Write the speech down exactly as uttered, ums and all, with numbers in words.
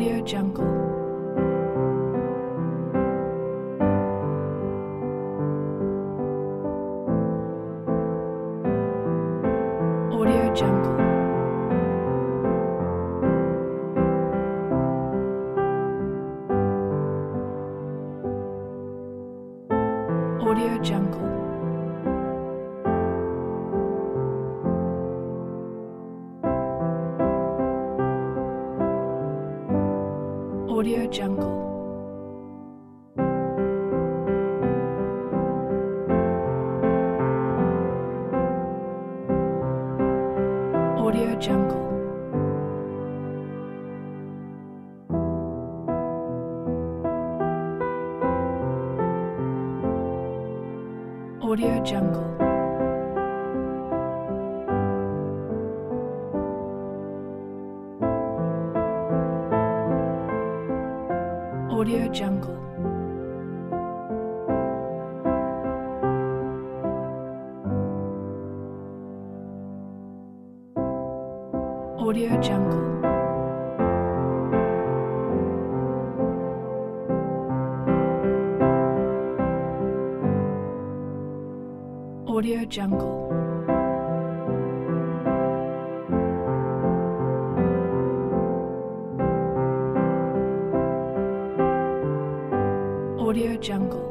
Audio Jungle. Audio Jungle. Audio Jungle. Audio Jungle. Audio Jungle. Audio Jungle. Audio Jungle. Audio Jungle. Audio Jungle. Audio Jungle.